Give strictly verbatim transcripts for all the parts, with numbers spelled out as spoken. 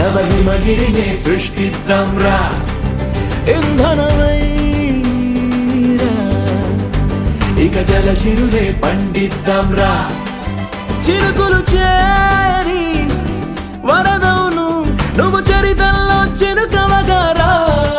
నవహిమగిరినే సృష్టిద్దాం రా ఇంధనమైరా ఇక జలశిరులే పండిద్దాం రా చిరుకులు చేరి వరదవును నువ్వు చరితల్లో చిరుకవగారా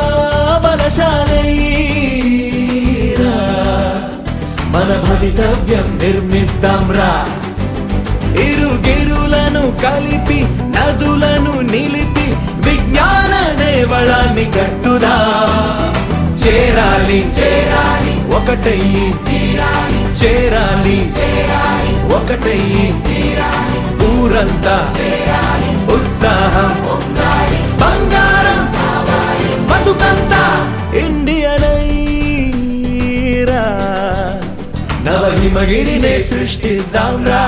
బలశాలైరా మన భవితవ్యం నిర్మిద్దాం రా ఇరుగిరులను కలిపి నదులను నిలిపి విజ్ఞాన దేవళాన్ని కట్టుదా చేరాలి చేరాలి ఒకటయ్యి తీరాలి చేరాలి చేరాలి ఒకటయ్యి తీరాలి ఊరంతా చేరాలి ఉత్సాహం పొందాలి బంగారం కావాలి బతుకంతా ఇండియనైరా నవహిమగిరినే సృష్టిద్దాం రా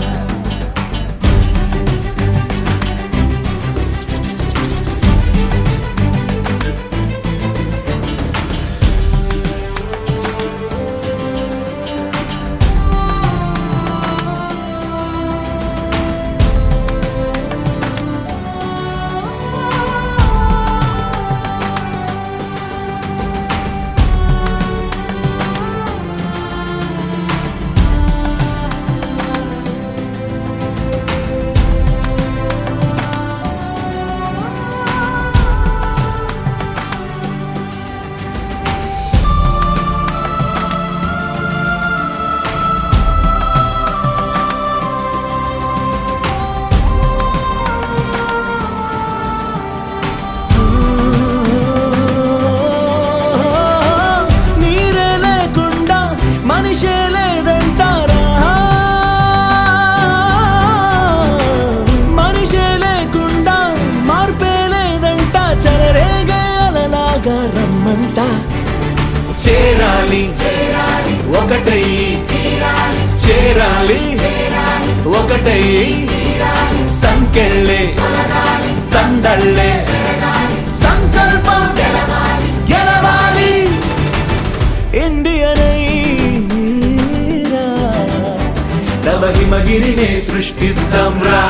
మనిషే లేదంటారా మనిషే లేకుండా మార్పే లేదంట చలరేగే అలలాగా రమ్మంట చేరాలి చేరాలి ఒకటయ్యి తీరాలి చేరాలి చేరాలి ఒకటయ్యి తీరాలి సంకెళ్ళే సందళ్ళే సంకల్పం గెలవాలి గెలవాలి ఇండియనై నవహిమగిరినే సృష్టిద్దాం రా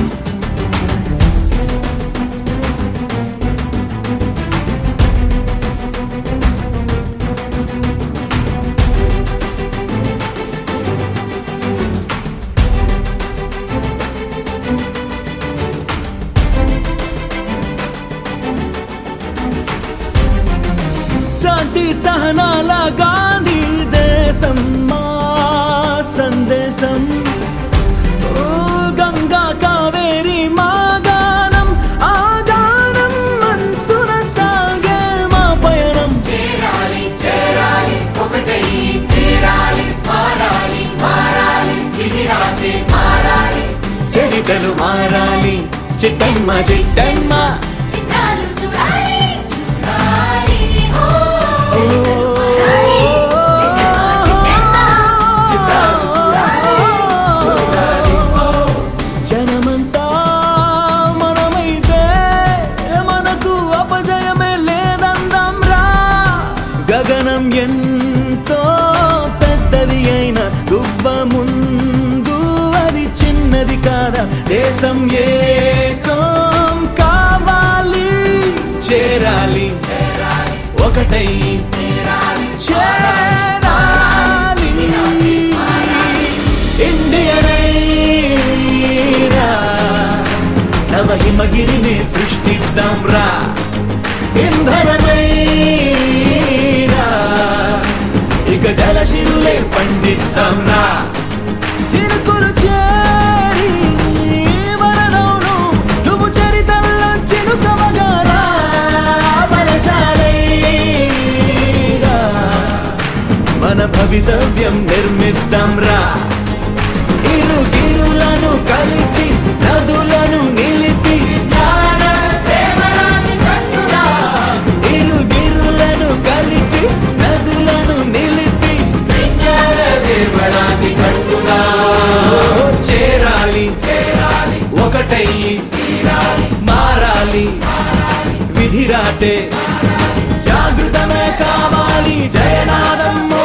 శాంతి సహనాల గాంధీ దేశం మా సందేశం గంగా కావేరి మా గానం ఆ గానం మనసున సాగే మా పయనం చేరాలి చేరాలి ఒకటయ్యి తీరాలి మారాలి మారాలి ఇది రాత్రి మారాలి చరితలు మారాలి చిట్టమ్మ చిట్టమ్మ చిత్రాలు చూడాలి చూడాలి ఓ జనమంతా మనమైతే మనకు అపజయమే లేదందాం రా గగనం ఎంతో పెద్దది అయిన గుబ్బ ముందు అది చిన్నది కాదా దేశం ఏకం కావాలి చేరాలి ఒకటయ్యి చేరాలి ఇండియనైరా నవహిమగిరినే సృష్టిద్దాం రా ఇంధనమైరా ఇక జలశిరులే పండిద్దాం రా చిరుకులు చేరి వరదవును నువ్వు చరితల్లో చిరుకవగారా బలశాలైరా మన భవితవ్యం నిర్మిద్దాం రా ఇరుగిరులను కలిపి నదులను నిలిపి ఇరుగిరులను కలిపి నదులను నిలిపి చేరాలి చేరాలి ఒకటయ్యి తీరాలి మారాలి విధిరాతే జాగృతమే కావాలి జయనాదం